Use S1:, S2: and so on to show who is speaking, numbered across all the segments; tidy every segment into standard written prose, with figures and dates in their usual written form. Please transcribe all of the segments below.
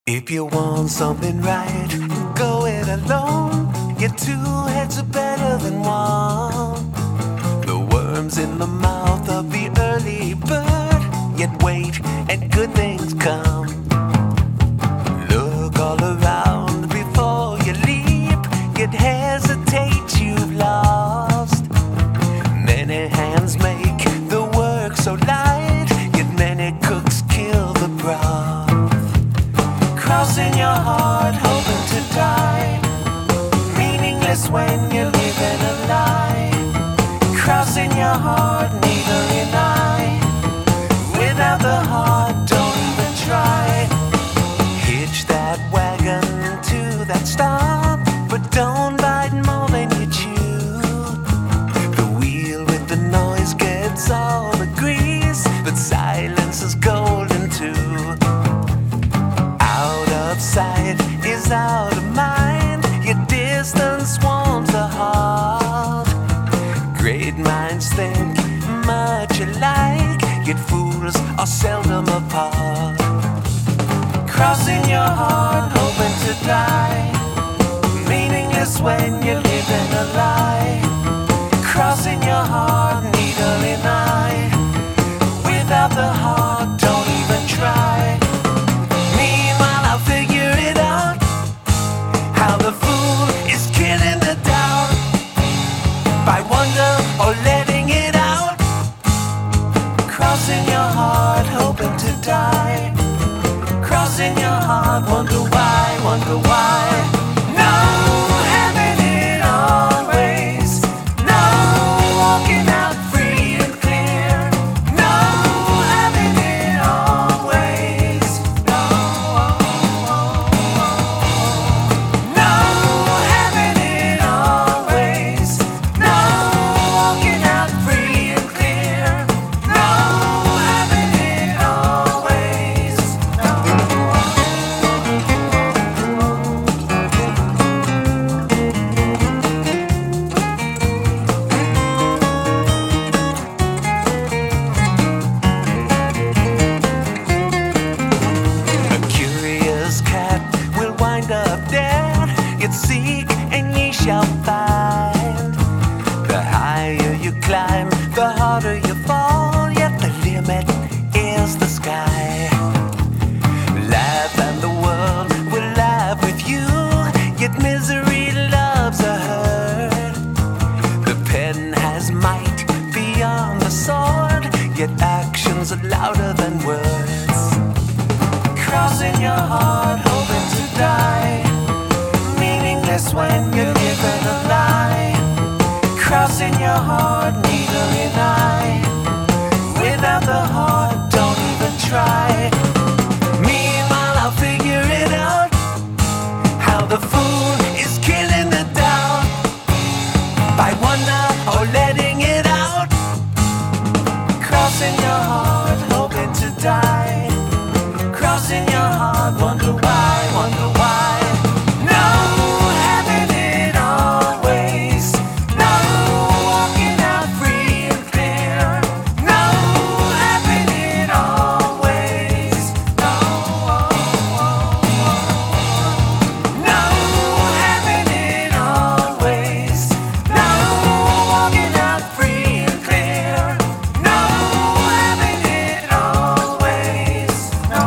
S1: If you want something right, go it alone. Your two heads are better than one. The worms in the mouth of the early bird. Yet wait, and good things come. Look all around before you leap. Yet hesitate, you've lost. Many hands make the work so light. Yet many cooks kill the broth. Crossing your heart, hoping to die. Meaningless when you're living a lie. Crossing your heart, needle in eye. Without the heart, don't even try. Hitch that wagon to that stop, but don't bite more than you chew. The wheel with the noise gets all the grease, but silence is golden too. Out of sight is out of mind. Your distance warms the heart. Great minds think much alike, yet fools are seldom apart. Crossing your heart, hoping to die. Meaningless when you're living a lie. Crossing your heart, needle in eye. Without the heart, don't even try. Meanwhile, I'll figure it out. How the fool is killing the doubt by wonder or letting it out. Crossing your heart, hoping to die. Crossing your heart, wonder why, wonder why. No, having it always. No, walking out free and clear. No, having it always. No, no, having it always. No, walking out free and clear. No, having it always. A curious cat will wind up dead. Yet seek and ye shall find. The higher you climb, the harder you fall. Yet the limit is the sky. Laugh and the world will laugh with you. Yet misery loves a herd. The pen has might beyond the sword. Yet actions are louder than words. Crossing your heart, hoping to die. Meaningless when you're living a lie. Crossing your heart, needle in eye. Without the heart, don't even try. Meanwhile, I'll figure it out. How the fool is killing the doubt by wonder or letting it out. Crossing your heart, hoping to die. Crossing your heart, wonder why, wonder why. No, having it always. No, walking out free and clear. No, having it always. No, no, having it always. No, walking out free and clear. No, having it always. No.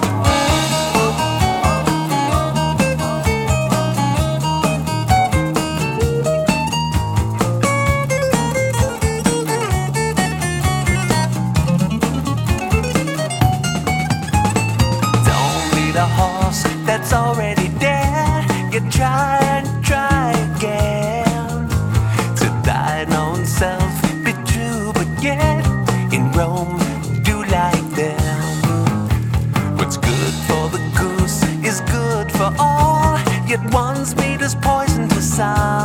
S1: Don't lead a horse that's already dead. You try and try again. To thine own self be true, but yet in Rome do like them. What's good for the goose is good for all. Yet one's meat is poison to some.